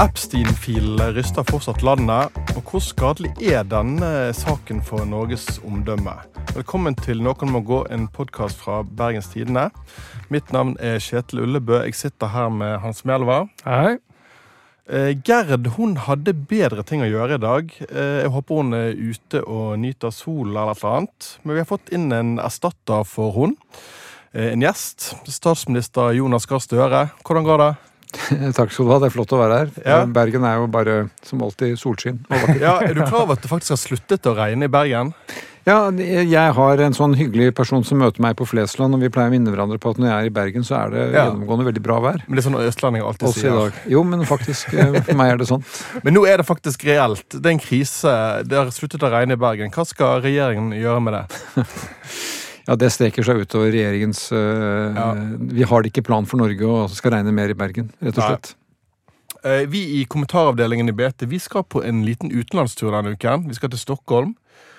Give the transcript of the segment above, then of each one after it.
Epstein-filen ryster fortsatt landet, og hvor skadelig denne saken for Norges omdømme? Velkommen til Noen må gå, en podcast fra Bergens Tidende. Mitt navn Kjetil Ullebø, jeg sitter her med Hans Melva. Hei. Gerd, hun hadde bedre ting å gjøre i dag. Jeg håper hun ute og nyter sol eller et eller annet. Men vi har fått inn en erstatter for hun. En gjest, statsminister Jonas Gahr Støre. Hvordan går det? Takk skal du ha, det flott å være her. Ja. Bergen jo bare, som alltid, solskinn. Ja, du klar over at det faktisk har sluttet å regne i Bergen? Ja, jeg har en sånn hyggelig person som møter meg på Flesland, og vi pleier å minne hverandre på at når jeg i Bergen, så det gjennomgående veldig bra vær. Men det sånn østlendinger alltid også sier. I dag. Jo, men faktisk, for meg det sånt. Men nå det faktisk reelt. Det en krise. Det har sluttet å regne i Bergen. Hva skal regjeringen gjøre med det? Ja, det streker seg utover regjeringens Vi har det ikke plan for Norge og skal regne mer i Bergen, rett og slett. Vi i kommentaravdelingen i BT, vi skal på en liten utenlandstur denne uken. Vi skal til Stockholm.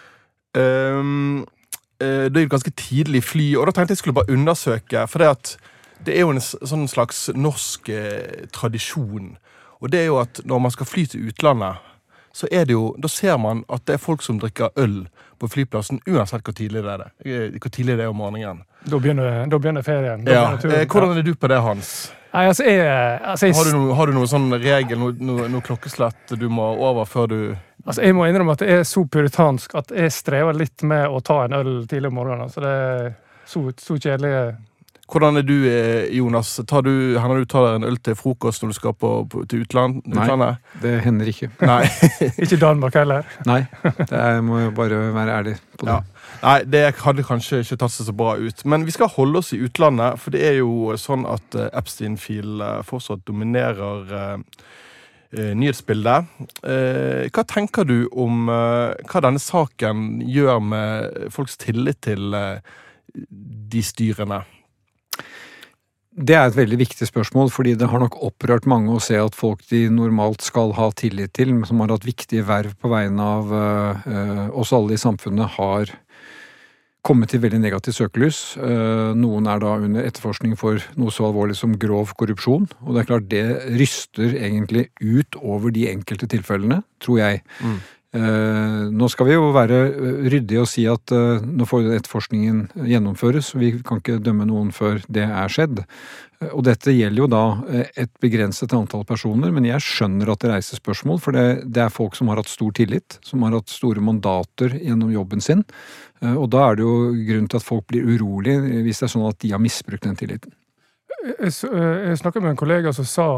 Det jo ganske tidlig fly, og da tenkte jeg skulle bare undersøke, for det jo en sånn slags norsk tradisjon. Og det jo at når man skal fly til utlandet, så det jo, da ser man at det folk som drikker øl på flyplassen, uansett hvor tidlig hvor tidlig det om morgenen. Da begynner ferien. Hvordan du på det, Hans? Nei, Har du noe sånn regel, noe klokkeslett du må over før du... Jeg må innrømme at det så puritansk at jeg strever litt med å ta en øl tidlig om morgenen. Så det så kjedelig. Hvordan du, Jonas? Hender du tar en øl til frokost når du skal til utlandet? Nei, det hender ikke. Nei. Ikke Danmark heller? Nei, jeg må bare være ærlig på det. Ja. Nei, det hadde kanskje ikke tatt seg så bra ut. Men vi skal holde oss i utlandet, for det jo sånn at Epstein-fil fortsatt dominerer nyhetsbildet. Hva tenker du om hva denne saken gjør med folks tillit til de styrene? Det et veldig viktig spørsmål, fordi det har nok opprørt mange å se at folk de normalt skal ha tillit til, som har hatt viktige verv på vegne av oss alle i samfunnet, har kommet til veldig negativt søkelys. Noen da under etterforskning for noe så alvorlig som grov korrupsjon, og det klart det ryster egentlig ut over de enkelte tilfellene, tror jeg. Nå skal vi jo være ryddige og si at nå får etterforskningen gjennomføres, og vi kan ikke dømme noen før det skjedd. Og dette gjelder jo da et begrenset antall personer, men jeg skjønner at det reiser spørsmål, for det folk som har hatt stor tillit, som har hatt store mandater gjennom jobben sin, og da det jo grunn til at folk blir urolige hvis det sånn at de har misbrukt den tilliten. Jeg snakket med en kollega som sa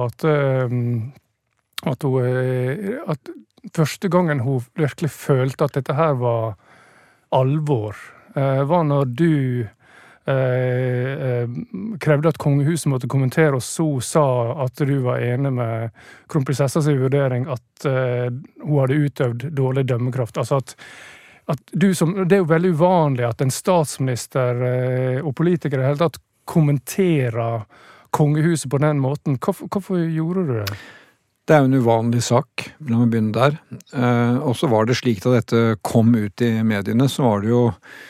at første gangen hun virkelig følte at dette her var alvor, var når du krevde at kongehuset måtte kommentere, og så sa at du var enig med kronprinsessas vurdering at hun hadde utøvd dårlig dømmekraft. Altså at det jo veldig uvanlig at en statsminister og politikere i hele tatt kommenterer kongehuset på den måten. Hvorfor gjorde du det? Det jo en uvanlig sak, la meg begynne der. Og så var det slik da dette kom ut i mediene, så var det jo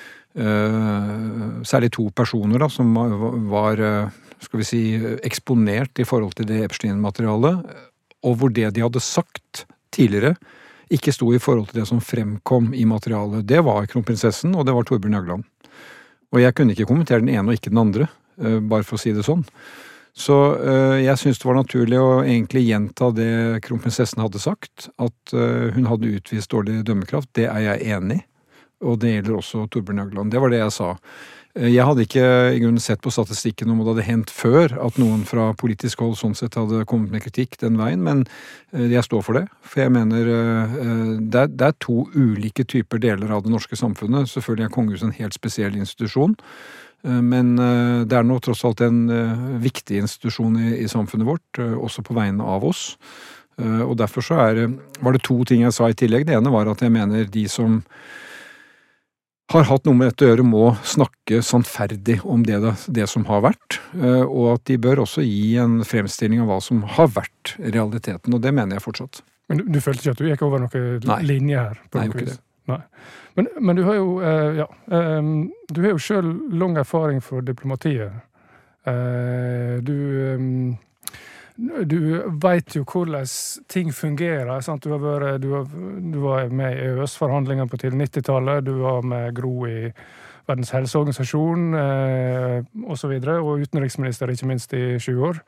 særlig to personer da, som var, skal vi si, eksponert i forhold til det Epstein-materialet, og hvor det de hadde sagt tidligere, ikke sto i forhold til det som fremkom i materialet. Det var kronprinsessen, og det var Torbjørn Jagland. Og jeg kunne ikke kommentere den ene og ikke den andre, bare for å si det sånn. Så jeg synes det var naturlig å egentlig gjenta det kronprinsessen hadde sagt, at hun hadde utvist dårlig dømmekraft. Det jeg enig i, og det gjelder også Torbjørn Jagland. Det var det jeg sa. Jeg hadde ikke i grunnen sett på statistikken om det hadde hendt før at noen fra politisk hold sånn sett hadde kommet med kritikk den veien, men jeg står for det. For jeg mener det to ulike typer deler av det norske samfunnet. Selvfølgelig kongehuset en helt spesiell institusjon, men det nå tross alt en viktig institusjon i samfunnet vårt, også på vegne av oss. Og derfor så var det to ting jeg sa i tillegg. Det ene var at jeg mener de som har hatt noe med dette å gjøre må snakke sannferdig om det som har vært, og at de bør også gi en fremstilling av hva som har vært realiteten, og det mener jeg fortsatt. Men du følte ikke at du gikk over noen linje her? Nei, ikke det. Nei. Men du har jo, du har jo selv lang erfaring for diplomatiet. du vet jo hvordan ting fungerer, sant? Du var med i EØS-forhandlinger på til 90-tallet, du var med Gro i Verdens helseorganisasjon, og så videre, og utenriksminister ikke minst i 20 år.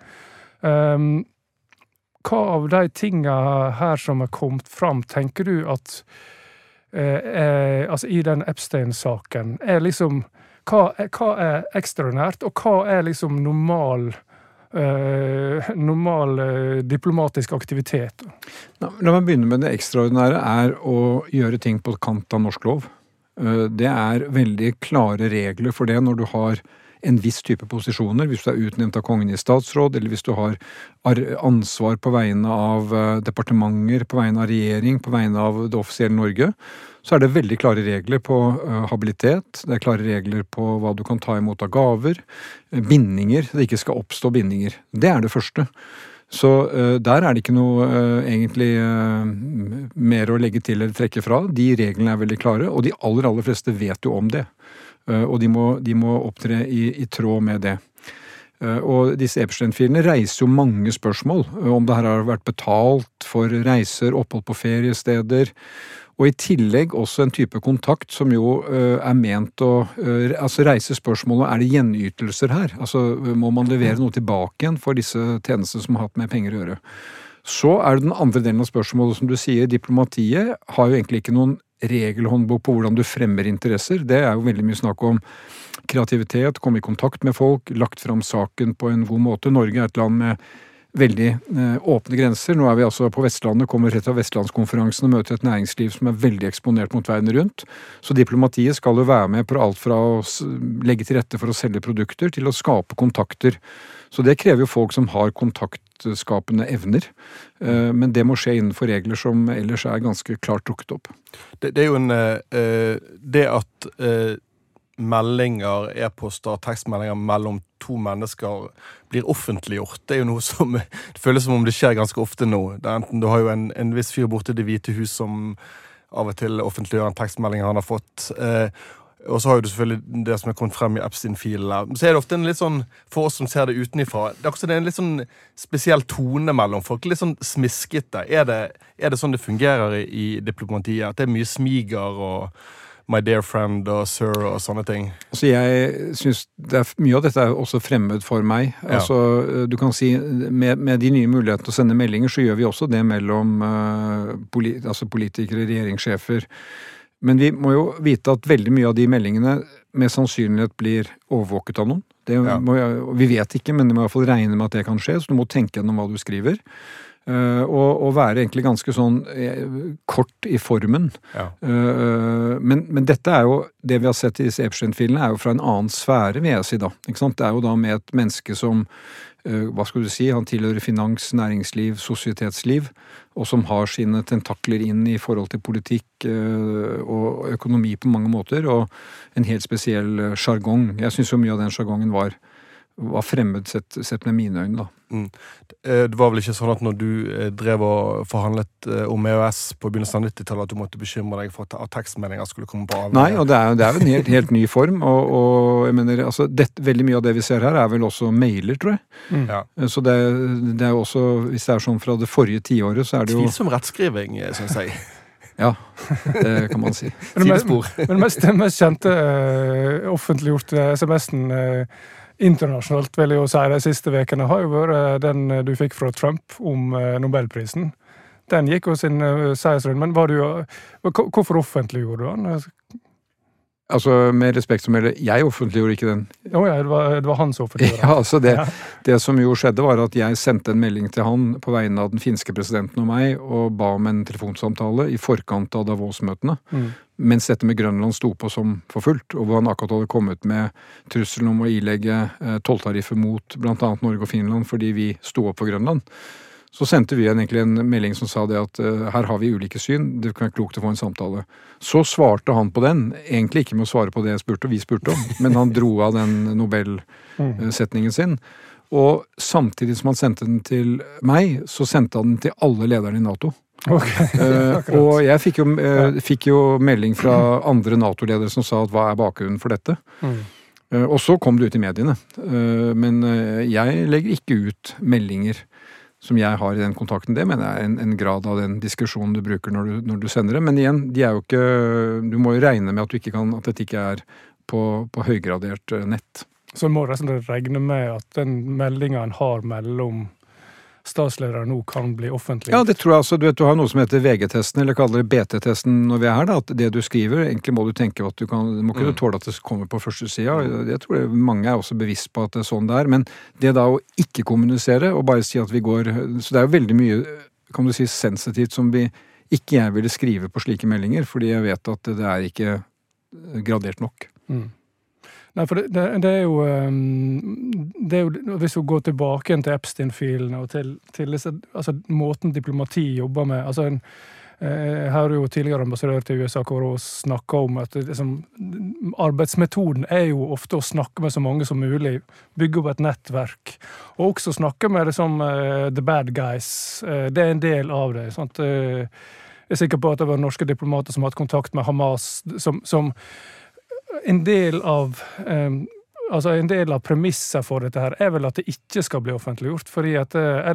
Hva av de tingene her som er kommet fram, tenker du at altså i den Epstein-saken, liksom, hva er ekstraordinært, og hva er liksom normal diplomatisk aktivitet? La meg begynne med det ekstraordinære er å gjøre ting på kant av norsk lov. Det er veldig klare regler for det når du har en viss type posisjoner, hvis du er utnevnt av kongen i statsråd, eller hvis du har ansvar på vegne av departementer, på vegne av regjering, på vegne av det offisielle Norge, så er det veldig klare regler på habilitet, det er klare regler på hva du kan ta imot av gaver, bindinger, det ikke skal oppstå bindinger. Det er det første. Så der er det ikke noe egentlig mer å legge til eller trekke fra. De reglene er veldig klare, og de aller fleste vet jo om det. Og de må opptre i tråd med det. Og disse Epstein-filene reiser jo mange spørsmål, om det her har vært betalt for reiser, opphold på feriesteder, og i tillegg også en type kontakt som jo er ment å reise spørsmålet, er det gjenytelser her? Altså må man levere noe tilbake igjen for disse tjenestene som har hatt med penger å gjøre? Så er det den andre delen av spørsmålet, som du sier, diplomatiet har jo egentlig ikke noen regelhåndbok på hvordan du fremmer interesser. Det er jo veldig mye snakk om kreativitet, komme i kontakt med folk, lagt fram saken på en god måte. Norge er et land med veldig åpne grenser. Nå er vi altså på Vestlandet, kommer rett av Vestlandskonferansen og møter et næringsliv som er veldig eksponert mot verden rundt. Så diplomatiet skal jo være med på alt fra å legge til rette for å selge produkter til å skape kontakter. Så det krever jo folk som har kontaktskapende evner. Men det må skje innenfor regler som ellers er ganske klart trukket opp. Det er jo det at meldinger, e-poster, tekstmeldinger mellom to mennesker blir offentliggjort. Det er jo noe som det føles som om det skjer ganske ofte nå. Det er enten du har jo en viss fyr borte i Det hvite hus som av og til offentliggjør en tekstmelding han har fått. Og så har jo du selvfølgelig det som er kommet frem i Epstein-filene. Så er det ofte en litt sånn, for oss som ser det utenifra, det er også en litt sånn spesiell tone mellom folk, litt sånn smiskete. Er det sånn det fungerer i diplomatiet? At det er mye smiger og my dear friend og sir og sånne ting? Altså jeg synes mye av dette er også fremmed for meg. Ja. Altså, du kan si, med de nye mulighetene til å sende meldinger, så gjør vi også det mellom politikere, regjeringssjefer. Men vi må jo vite at veldig mye av de meldingene med sannsynlighet blir overvåket av noen. Vi vet ikke, men det må i hvert fall regne med at det kan skje, så du må tenke gjennom hva du skriver. Og være egentlig ganske sånn kort i formen. Ja. Men dette er jo, det vi har sett i disse Epstein-filene, er jo fra en annen sfære, vil jeg si da. Ikke sant? Det er jo da med et menneske som, hva skal du si, han tilhører finans, næringsliv, sosietetsliv, og som har sine tentakler inn i forhold til politikk og økonomi på mange måter, og en helt spesiell jargong. Jeg synes jo mye av den jargongen var fremmed sett med mine øyne da. Det var vel ikke sånn at når du drev og forhandlet om EØS på begynnelsen av 90-tallet, at du måtte bekymre deg for at tekstmeldinger skulle komme på avgjørelse? Nei, og det er jo en helt ny form, og jeg mener, altså, veldig mye av det vi ser her er vel også mailer, tror jeg. Ja. Så det er jo også, hvis det er sånn fra det forrige tiåret, så er det jo... Tvilsom rettskriving, synes jeg. Ja, det kan man si. Men mest kjente offentliggjort SMS-en internasjonalt, vil jeg jo si, de siste vekene har jo vært den du fikk fra Trump om Nobelprisen. Den gikk jo sin seiersrunde, men hvorfor offentliggjorde du den? Altså, med respekt som heller, jeg offentliggjorde ikke den. Ja, det var han som offentliggjorde den. Ja, altså det som jo skjedde var at jeg sendte en melding til han på vegne av den finske presidenten og meg, og ba om en telefonsamtale i forkant av Davos-møtene. Mens dette med Grønland sto på som for fullt, og hvor han akkurat hadde kommet med trusselen om å ilegge tolltariffer mot blant annet Norge og Finland fordi vi sto opp for Grønland. Så sendte vi egentlig en melding som sa det at her har vi ulike syn, det kan være klokt å få en samtale. Så svarte han på den, egentlig ikke med å svare på det vi spurte om, men han dro av den Nobel-setningen sin. Og samtidig som han sendte den til meg, så sendte han den til alle lederne i NATO. Okay. Og jeg fikk jo melding fra andre NATO-ledere som sa at hva er bakgrunnen for dette? Og så kom det ut i mediene. Men jeg legger ikke ut meldinger som jeg har i den kontakten, det mener jeg er en grad av den diskusjonen du bruker når du sender det. Men igjen, de er jo ikke, du må jo regne med at dette ikke er på høygradert nett. Så må du regne med at den meldingen en har mellom statsledere nå kan bli offentlig? Ja, det tror jeg altså. Du har noe som heter VG-testen, eller kaller det BT-testen når vi er her, da, at det du skriver, egentlig må du tenke at du må ikke tåle at det kommer på første siden. Jeg tror mange er også bevisst på at det er sånn det er, men det da å ikke kommunisere, og bare si at vi går, så det er jo veldig mye, kan du si, sensitivt som ikke jeg ville skrive på slike meldinger, fordi jeg vet at det er ikke gradert nok. Nei, for det er jo hvis vi går tilbake til Epstein-filene og til altså, måten diplomati jobber med, altså her har jo tidligere ambassadør til USA Kåre snakket om at arbeidsmetoden er jo ofte å snakke med så mange som mulig, bygge opp et nettverk, og også snakke med the bad guys. Det er en del av det, sant? Jeg er sikker på at det var norske diplomater som har hatt kontakt med Hamas, som en del av premisser for dette her er vel at det ikke skal bli offentliggjort, fordi at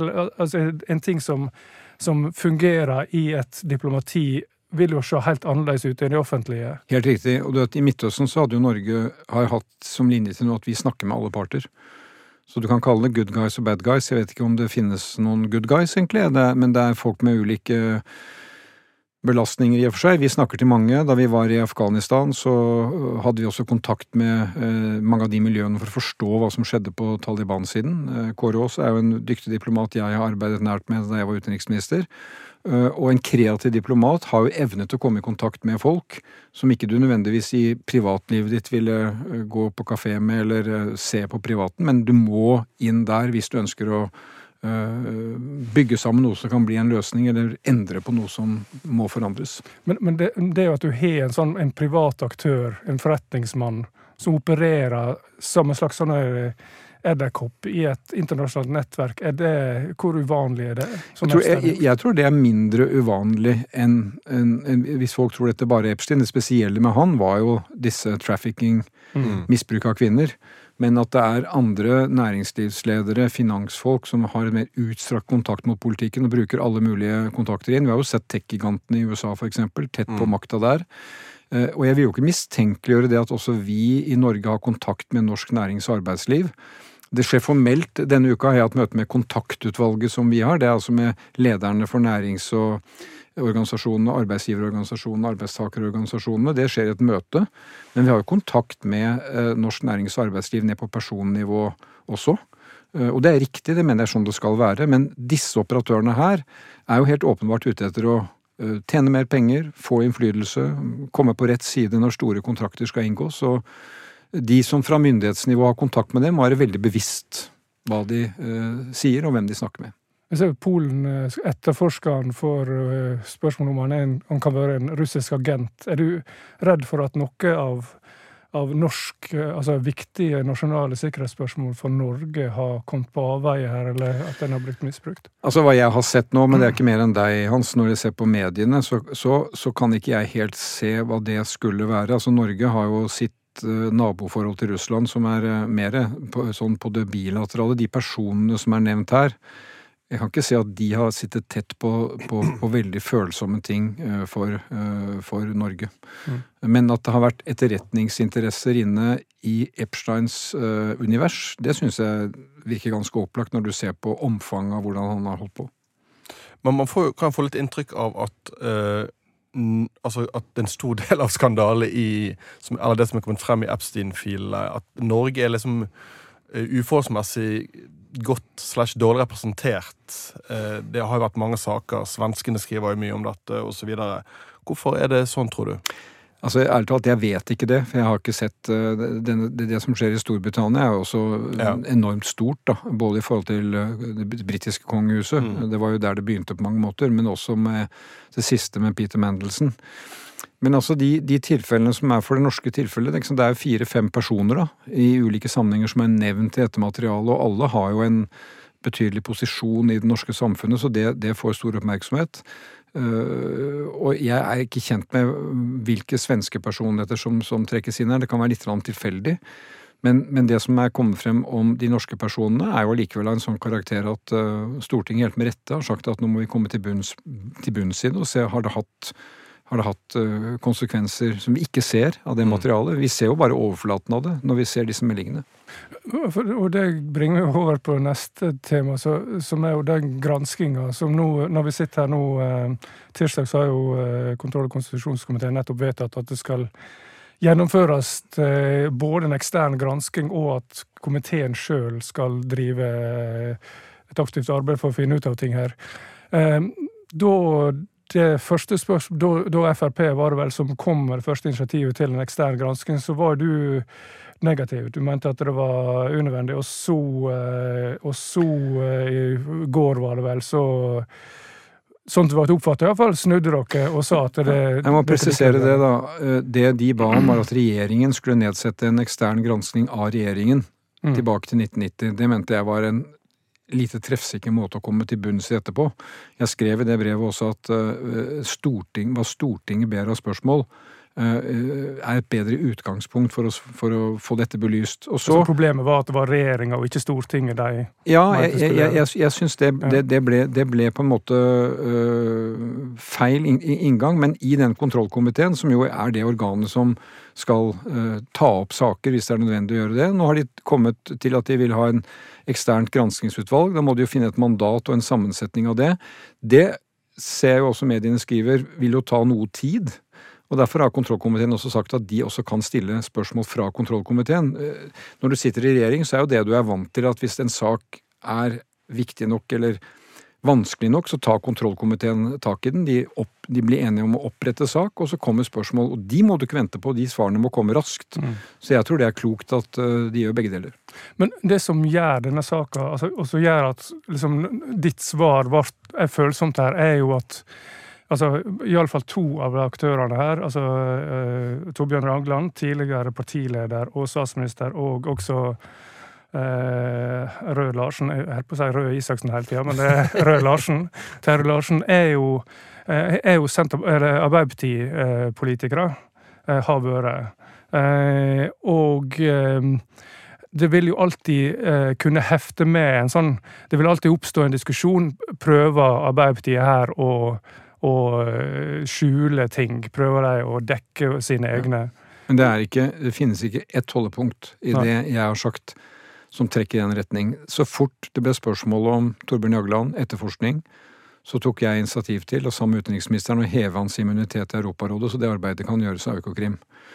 en ting som fungerer i et diplomati vil jo se helt annerledes ut enn det offentlige. Helt riktig, og du vet, i Midtøsten så hadde jo Norge hatt som linje til nå at vi snakker med alle parter. Så du kan kalle det good guys og bad guys. Jeg vet ikke om det finnes noen good guys egentlig, men det er folk med ulike belastninger i og for seg. Vi snakker til mange. Da vi var i Afghanistan, så hadde vi også kontakt med mange av de miljøene for å forstå hva som skjedde på Taliban-siden. Kåre Aas er jo en dyktig diplomat jeg har arbeidet nært med da jeg var utenriksminister. Og en kreativ diplomat har jo evnet til å komme i kontakt med folk som ikke du nødvendigvis i privatlivet ditt ville gå på kafé med eller se på privaten, men du må inn der hvis du ønsker å bygge sammen noe som kan bli en løsning, eller endre på noe som må forandres. Men det er jo at du har en privat aktør, en forretningsmann, som opererer som en slags edderkopp i et internasjonalt nettverk. Hvor uvanlig er det? Jeg tror det er mindre uvanlig enn hvis folk tror dette bare er Epstein. Det spesielle med han var jo disse trafficking, misbruk av kvinner. Men at det er andre næringslivsledere, finansfolk, som har en mer utstrakt kontakt mot politikken og bruker alle mulige kontakter inn. Vi har jo sett tech-gigantene i USA for eksempel, tett på makta der. Og jeg vil jo ikke mistenkeliggjøre det at også vi i Norge har kontakt med norsk nærings- og arbeidsliv. Det skjer formelt. Denne uka har jeg hatt møte med kontaktutvalget som vi har. Det er altså med lederne for nærings- og organisasjonene, arbeidsgiverorganisasjonene, arbeidstakerorganisasjonene. Det skjer i et møte. Men vi har jo kontakt med norsk nærings- og arbeidsliv ned på personnivå også. Og det er riktig, det mener jeg sånn det skal være. Men disse operatørene her er jo helt åpenbart ute etter å tjene mer penger, få innflytelse, komme på rett side når store kontrakter skal inngås. Og de som fra myndighetsnivå har kontakt med dem, må være veldig bevisst hva de sier og hvem de snakker med. Jeg ser Polen etterforskeren for spørsmål om han kan være en russisk agent. Er du redd for at noe av norsk, altså viktige nasjonale sikkerhetsspørsmål for Norge har kommet på avveie her, eller at den har blitt misbrukt? Altså hva jeg har sett nå, men det er ikke mer enn deg, Hans, når jeg ser på mediene, så kan ikke jeg helt se hva det skulle være. Altså Norge har jo sitt naboforhold til Russland som er mer sånn på det bilaterale. De personene som er nevnt her, jeg kan ikke se at de har sittet tett på veldig følsomme ting for Norge. Men at det har vært etterretningsinteresser inne i Epsteins univers, det synes jeg virker ganske opplagt når du ser på omfanget av hvordan han har holdt på. Men man kan få litt inntrykk av at en stor del av skandale eller det som er kommet frem i Epstein-filene, at Norge er liksom uforholdsmessig godt/dårlig representert. Det har jo vært mange saker. Svenskene skriver jo mye om dette, og så videre. Hvorfor er det sånn, tror du? Altså, ærlig talt, jeg vet ikke det, for jeg har ikke sett det som skjer i Storbritannia er jo også enormt stort, da, både i forhold til det britiske kongehuset. Det var jo der det begynte på mange måter, men også med det siste med Peter Mandelson. Men altså de tilfellene som er for det norske tilfellet, det er 4-5 personer da, i ulike sammenhenger som er nevnt i dette materialet, og alle har jo en betydelig posisjon i det norske samfunnet, så det får stor oppmerksomhet. Og jeg er ikke kjent med hvilke svenske personligheter som trekkes inn her. Det kan være litt tilfeldig. Men det som kommet frem om de norske personene, jo likevel av en sånn karakter at Stortinget helt med rette har sagt at nå må vi komme til bunns i det, og se har det hatt konsekvenser som vi ikke ser av det materialet. Vi ser jo bare overflaten av det når vi ser disse meldingene. Og det bringer vi over på neste tema, som jo den granskingen som nå, når vi sitter her nå, tirsdag så har jo kontroll- og konstitusjonskomiteen nettopp vedtatt at det skal gjennomføres både en ekstern gransking og at komiteen selv skal drive et aktivt arbeid for å finne ut av ting her. Det første spørsmålet, da FRP var det vel som kom med det første initiativet til en ekstern gransking, så var du negativ. Du mente at det var unødvendig, og så i går var det vel, sånn det var oppfattet, i hvert fall snudde dere og sa at det... Jeg må presisere det da. Det de ba om var at regjeringen skulle nedsette en ekstern granskning av regjeringen tilbake til 1990. Det mente jeg var en lite treffsikker måte å komme til bunns i etterpå. Jeg skrev i det brevet også at hva Stortinget ber av spørsmål et bedre utgangspunkt for å få dette belyst. Og så problemet var at det var regjeringen og ikke Stortinget de... Ja, jeg synes det ble på en måte feil inngang, men i den kontrollkomiteen, som jo det organet som skal ta opp saker hvis det nødvendig å gjøre det. Nå har de kommet til at de vil ha en eksternt granskingsutvalg. Da må de jo finne et mandat og en sammensetning av det. Det ser jo også mediene skriver, vil jo ta noe tid. Og derfor har kontrollkomiteen også sagt at de også kan stille spørsmål fra kontrollkomiteen. Når du sitter i regjering, så jo det du vant til at hvis en sak viktig nok eller vanskelig nok, så tar kontrollkomiteen tak i den. De blir enige om å opprette sak, og så kommer spørsmål, og de må du ikke vente på, de svarene må komme raskt. Så jeg tror det klokt at de gjør begge deler. Men det som gjør denne saken, og så gjør at liksom, ditt svar følsomt her, jo at i alle fall to av aktørene her, Torbjørn Ragland, tidligere partileder og statsminister, og også Røe Larsen, jeg holdt på å si Røe Isaksen hele tiden, men det Røe Larsen. Terje Larsen jo Arbeiderparti-politikere, har vært. Og det vil jo alltid kunne hefte med en sånn, det vil alltid oppstå en diskusjon, prøver Arbeiderpartiet her å skjule ting, prøver de å dekke sine egne. Men det finnes ikke ett holdepunkt i det jeg har sagt som trekker i den retning. Så fort det ble spørsmål om Torbjørn Jagland, etterforskning, så tok jeg initiativ til, og sammen med utenriksministeren, å heve hans immunitet i Europarådet, så det arbeidet kan gjøres av Økokrim.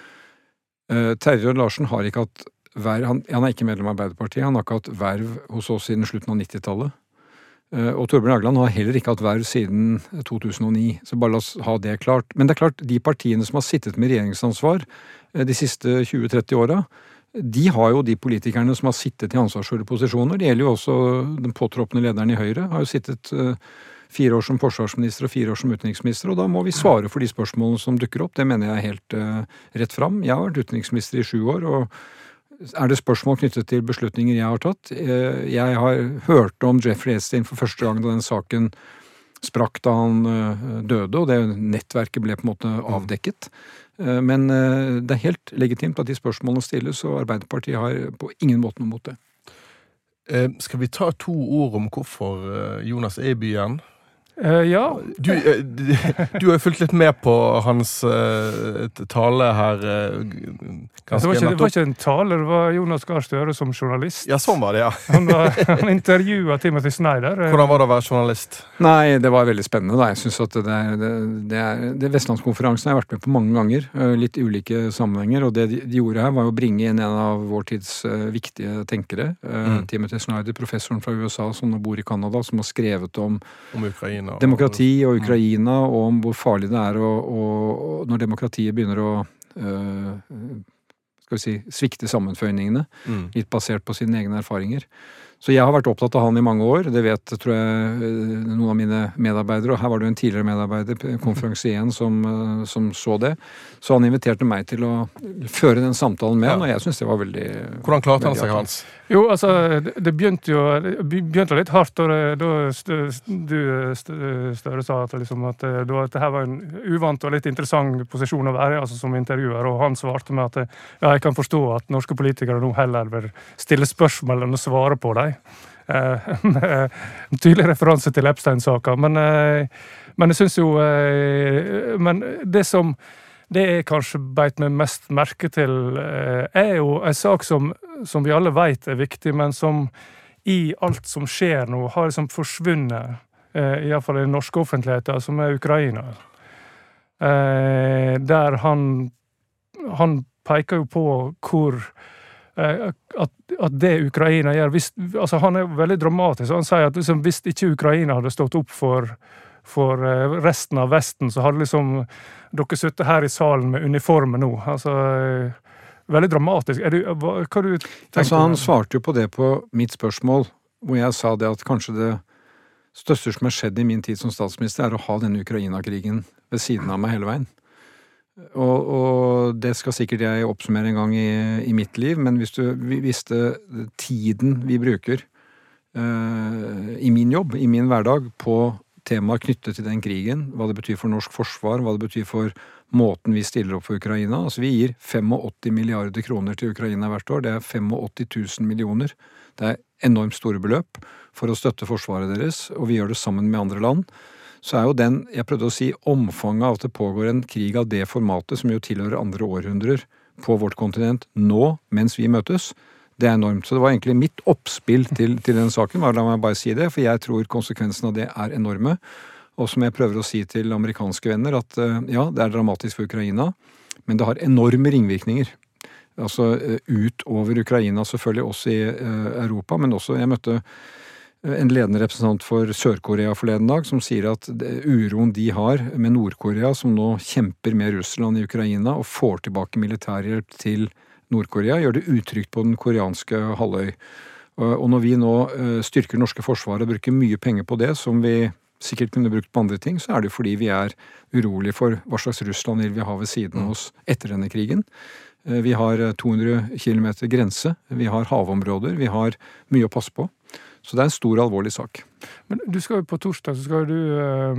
Terje Larsen har ikke hatt verv, han ikke medlem av Arbeiderpartiet, han har ikke hatt verv hos oss siden slutten av 90-tallet. Og Torbjørn Jagland har heller ikke hatt verv siden 2009, så bare la oss ha det klart. Men det klart, de partiene som har sittet med regjeringsansvar de siste 20-30 åra, de har jo de politikerne som har sittet i ansvarsfulle posisjoner. Det gjelder jo også den påtroppende lederen i Høyre, har jo sittet 4 år som forsvarsminister og 4 år som utenriksminister, og da må vi svare for de spørsmålene som dukker opp. Det mener jeg helt rett fram. Jeg har vært utenriksminister i 7 år, og det spørsmål knyttet til beslutninger jeg har tatt? Jeg har hørt om Jeffrey Epstein for første gang da den saken sprakk da han døde, og det nettverket ble på en måte avdekket. Men det helt legitimt at de spørsmålene stilles, og Arbeiderpartiet har på ingen måte noe mot det. Skal vi ta 2 ord om hvorfor Jonas i byen? Ja. Du har jo fulgt litt med på hans tale her. Det var ikke en tale, det var Jonas Gahr Støre som journalist. Ja, sånn var det, ja. Han intervjuet Timothy Snyder. Hvordan var det å være journalist? Nei, det var veldig spennende da. Jeg synes at det Vestlandskonferansen har jeg vært med på mange ganger, litt ulike sammenhenger, og det de gjorde her var å bringe inn en av vår tids viktige tenkere, Timothy Snyder, professoren fra USA som nå bor i Canada, som har skrevet om Ukraina. Demokrati og Ukraina, og om hvor farlig det når demokratiet begynner å svikte sammenføyningene, litt basert på sine egne erfaringer. Så jeg har vært opptatt av han i mange år, det vet, tror jeg, noen av mine medarbeidere, og her var det en tidligere medarbeider, konferansieren, som så det. Så han inviterte meg til å føre den samtalen med han, og jeg synes det var veldig... Hvordan klarte han seg, Hans? Jo, altså, det begynte litt hardt da Støre sa at dette her var en uvant og litt interessant posisjon å være, altså som intervjuer, og han svarte med at ja, jeg kan forstå at norske politikere nå heller vil stille spørsmål enn å svare på dem. En tydelig referanse til Epstein-saken, men jeg synes jo men det jeg kanskje beit meg mest merke til jo en sak som vi alle vet viktig, men som i alt som skjer nå har liksom forsvunnet, i hvert fall i den norske offentligheten, som Ukraina. Der han peker jo på hvor at det Ukraina gjør, altså han jo veldig dramatisk, han sier at liksom, hvis ikke Ukraina hadde stått opp for resten av Vesten, så hadde liksom dere sittet her i salen med uniformer nå. Altså, veldig dramatisk. Hva du tenker? Altså, han svarte jo på det på mitt spørsmål, hvor jeg sa det at kanskje det største som har skjedd i min tid som statsminister å ha denne Ukraina-krigen ved siden av meg hele veien. Og det skal sikkert jeg oppsummere en gang i mitt liv, men hvis du visste tiden vi bruker i min jobb, i min hverdag, på temaer knyttet til den krigen, hva det betyr for norsk forsvar, hva det betyr for måten vi stiller opp for Ukraina. Altså vi gir 85 milliarder kroner til Ukraina hvert år, det 85 000 millioner. Det enormt store beløp for å støtte forsvaret deres, og vi gjør det sammen med andre land. Så jo den, jeg prøvde å si, omfanget av at det pågår en krig av det formatet, som jo tilhører andre århundrer på vårt kontinent nå, mens vi møtes, det enormt. Så det var egentlig mitt oppspill til den saken, la meg bare si det, for jeg tror konsekvensen av det enorme. Og som jeg prøver å si til amerikanske venner, at ja, det dramatisk for Ukraina, men det har enorme ringvirkninger. Altså utover Ukraina, selvfølgelig også i Europa, men også, jeg møtte en ledende representant for Sør-Korea forleden dag, som sier at uroen de har med Nord-Korea, som nå kjemper med Russland i Ukraina, og får tilbake militærhjelp til Nord-Korea, gjør det utrygt på den koreanske halvøy. Og når vi nå styrker norske forsvaret og bruker mye penger på det, som vi sikkert kunne brukt på andre ting, så det fordi vi urolige for hva slags Russland vil vi ha ved siden av oss etter denne krigen. Vi har 200 kilometer grense, vi har havområder, vi har mye å passe på. Så det en stor, alvorlig sak. Men du skal jo på torsdag, så skal du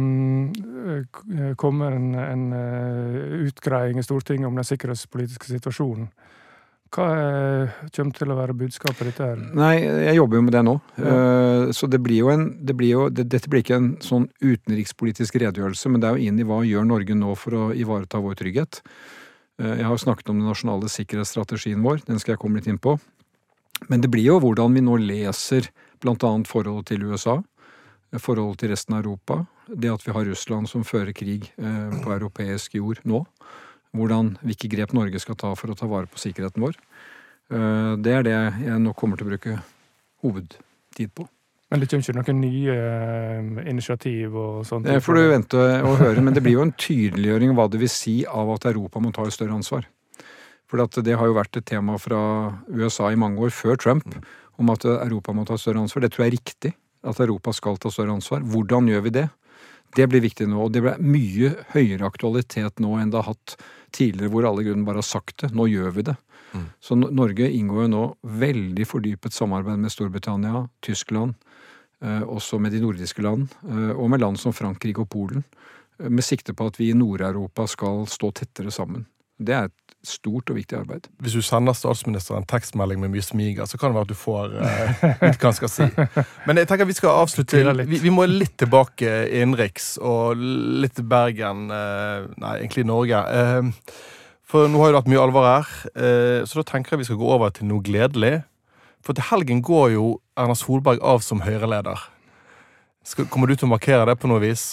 komme en utgreiing i Stortinget om den sikkerhetspolitiske situasjonen. Hva kommer til å være budskapet ditt her? Nei, jeg jobber jo med det nå. Ja. Så dette blir ikke en sånn utenrikspolitisk redegjørelse, men det jo inn i hva gjør Norge nå for å ivareta vår trygghet. Jeg har snakket om den nasjonale sikkerhetsstrategien vår, den skal jeg komme litt inn på. Men det blir jo hvordan vi nå leser blant annet forholdet til USA, forholdet til resten av Europa, det at vi har Russland som fører krig på europeisk jord nå, hvilke grep Norge skal ta for å ta vare på sikkerheten vår. Det det jeg nå kommer til å bruke hovedtid på. Men det kommer ikke noen nye initiativ og sånt? Det får du vente og høre, men det blir jo en tydeliggjøring av hva det vil si av at Europa må ta et større ansvar. For det har jo vært et tema fra USA i mange år, før Trump, om at Europa må ta større ansvar. Det tror jeg riktig, at Europa skal ta større ansvar. Hvordan gjør vi det? Det blir viktig nå, og det blir mye høyere aktualitet nå enn det har hatt tidligere, hvor alle grunnen bare har sagt det. Nå gjør vi det. Så Norge inngår jo nå veldig fordypet samarbeid med Storbritannia, Tyskland, også med de nordiske land, og med land som Frankrike og Polen, med sikte på at vi i Nord-Europa skal stå tettere sammen. Det et stort og viktig arbeid. Hvis du sender statsministeren en tekstmelding med mye smiger, så kan det være at du får hva han skal si. Men jeg tenker vi skal avslutte. Vi må litt tilbake innenriks, og litt til Bergen, nei, egentlig Norge. For nå har det vært mye alvor her, så da tenker jeg vi skal gå over til noe gledelig. For til helgen går jo Erna Solberg av som Høyre-leder. Kommer du til å markere det på noe vis?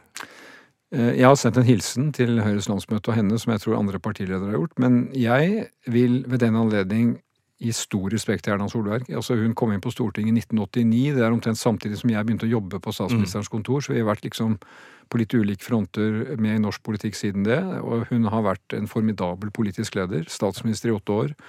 Jeg har sendt en hilsen til Høyres landsmøte og henne, som jeg tror andre partiledere har gjort, men jeg vil ved den anledning gi stor respekt til Erna Solberg. Altså, hun kom inn på Stortinget i 1989, det omtrent samtidig som jeg begynte å jobbe på statsministerens kontor, så vi har vært liksom på litt ulike fronter med i norsk politikk siden det, og hun har vært en formidabel politisk leder, statsminister i 8 år,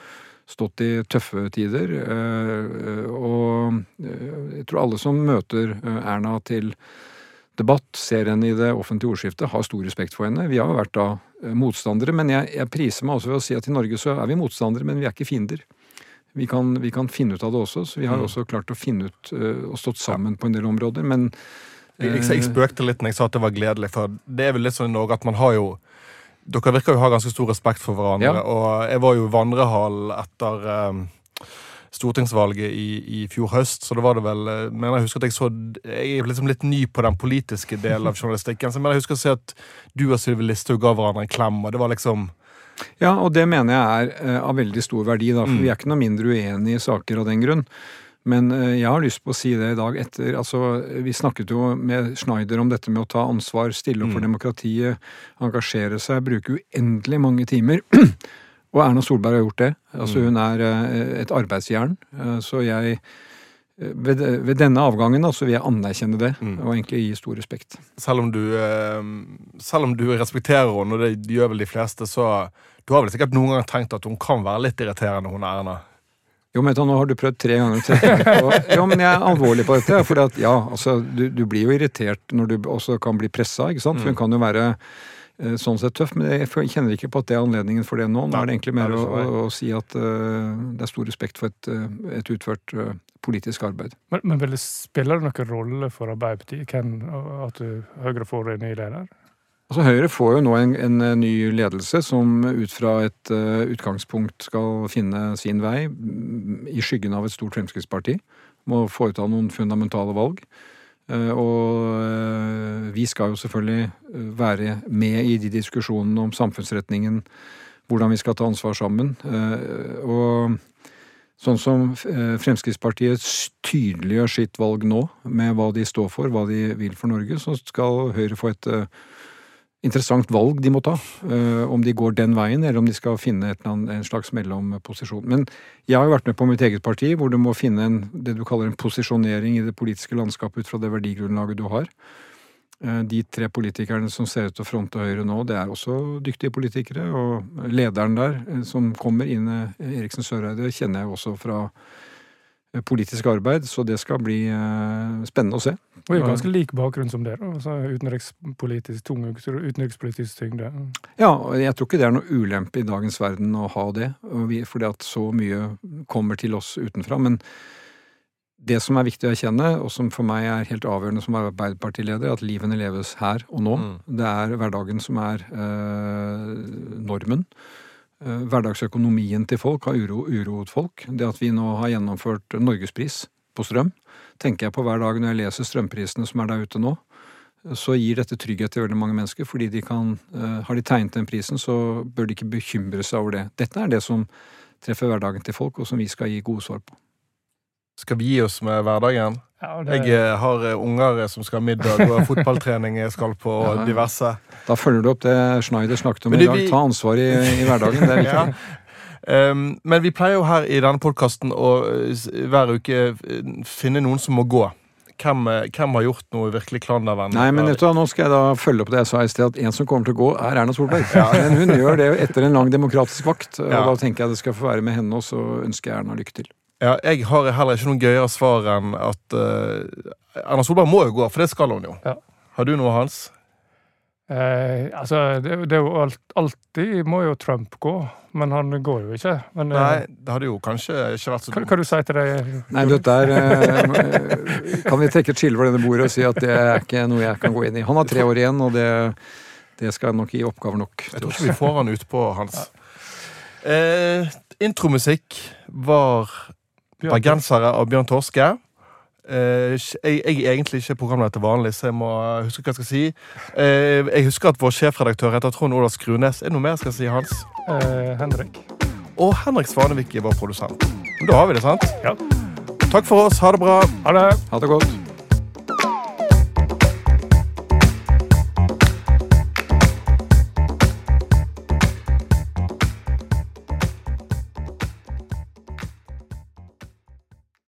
stått i tøffe tider, og jeg tror alle som møter Erna til debatt, ser henne i det offentlige ordskiftet, har stor respekt for henne. Vi har jo vært da motstandere, men jeg priser meg også ved å si at i Norge så er vi motstandere, men vi er ikke fiender. Vi kan finne ut av det også, så vi har også klart å finne ut og stått sammen på en del områder, men Jeg spøkte litt når jeg sa at det var gledelig, for det er vel litt sånn i Norge at man har jo dere virker jo å ha ganske stor respekt for hverandre, og jeg var jo vandrehall etter stortingsvalget i fjor høst, så det var det vel, men jeg husker at jeg er liksom litt ny på den politiske delen av journalistikken, så jeg husker å si at du og Sylvi Listhaug ga hverandre en klem, og det var liksom... Ja, og det mener jeg er av veldig stor verdi, da, for vi er ikke noe mindre uenige i saker av den grunn. Men jeg har lyst på å si det i dag etter, altså vi snakket jo med Schneider om dette med å ta ansvar, stille opp for demokratiet, engasjere seg, bruke uendelig mange timer, og Erna Solberg har gjort det. Altså hun er et arbeidsjern, så jeg, ved denne avgangen da, så vil jeg anerkjenne det, og egentlig gi stor respekt. Selv om du respekterer henne, og det gjør vel de fleste, så du har vel sikkert noen gang tenkt at hun kan være litt irriterende, hun Erna? Jo, men nå har du prøvd 3 ganger. Jo, men jeg er alvorlig på dette, for at, ja, altså, du blir jo irritert når du også kan bli presset, ikke sant? For hun kan jo være sånn sett tøff, men jeg kjenner ikke på at det er anledningen for det nå. Nå er det egentlig mer å si at det er stor respekt for et utført politisk arbeid. Men vil det spille noen rolle for Arbeiderpartiet, at Høyre får en ny leder? Altså Høyre får jo nå en ny ledelse som ut fra et utgangspunkt skal finne sin vei i skyggen av et stort Fremskrittsparti, må foreta noen fundamentale valg. Og vi skal jo selvfølgelig være med i de diskusjonene om samfunnsretningen, hvordan vi skal ta ansvar sammen. Og sånn som Fremskrittspartiet tydeliggjør sitt valg nå, med hva de står for, hva de vil for Norge, så skal Høyre få et interessant valg de må ta, om de går den veien, eller om de skal finne en slags mellomposisjon. Men jeg har jo vært med på mitt eget parti, hvor du må finne det du kaller en posisjonering i det politiske landskapet ut fra det verdigrunnlaget du har. De 3 politikerne som ser ut til å fronte Høyre nå, det er også dyktige politikere, og lederen der, som kommer inn, Eriksen Søreide, kjenner jeg også fra politisk arbeid, så det skal bli spennende å se. Og det er ganske lik bakgrunn som det, altså utenrikspolitisk tyngde. Ja, jeg tror ikke det er noe ulempe i dagens verden å ha det, fordi at så mye kommer til oss utenfra, men det som er viktig å erkjenne, og som for meg er helt avgjørende som Arbeiderpartileder, er at livene leves her og nå. Det er hverdagen som er normen. Hverdagsøkonomien til folk har uroet folk. Det at vi nå har gjennomført Norgespris på strøm, tenker jeg på hver dag når jeg leser strømprisene som er der ute nå, så gir dette trygghet til veldig mange mennesker, fordi har de tegnet den prisen, så bør de ikke bekymre seg over det. Dette er det som treffer hverdagen til folk, og som vi skal gi gode svar på. Skal vi gi oss med hverdagen? Ja, Jeg har unger som skal ha middag, og fotballtrening jeg skal på, og diverse. Da følger du opp det Schneider snakket om i dag. Ta ansvar i hverdagen, det er viktig. Men vi pleier jo her i denne podcasten å hver uke finne noen som må gå. Hvem har gjort noe virkelig klandervenn? Nei, men nå skal jeg da følge opp det jeg sa i sted, at en som kommer til å gå er Erna Solberg. Men hun gjør det etter en lang demokratisk vakt, og da tenker jeg det skal få være med henne, og så ønsker jeg Erna lykke til. Ja, jeg har heller ikke noen gøyere svar enn at Erna Solberg må jo gå, for det skal hun jo. Ja. Har du noe, Hans? Altså, det er jo alltid må jo Trump gå, men han går jo ikke. Men, nei, det hadde jo kanskje ikke vært så dumt. Hva du sier til det? Nei, dette kan vi trekke et skille for denne bordet og si at det er ikke noe jeg kan gå inn i. Han har 3 år igjen, og det skal nok gi oppgaver nok. Jeg tror ikke vi får han ut på, Hans. Intromusikk var Bergensere av Bjørn Torske. Jeg er egentlig ikke programleder til vanlig, så jeg må huske hva jeg skal si. Jeg husker at vår sjefredaktør heter Trond Olav Skrunes. Er det noe mer jeg skal si, Hans? Henrik. Og Henrik Svanevik er vår produsent. Da har vi det, sant? Ja. Takk for oss, ha det bra. Ha det. Ha det godt.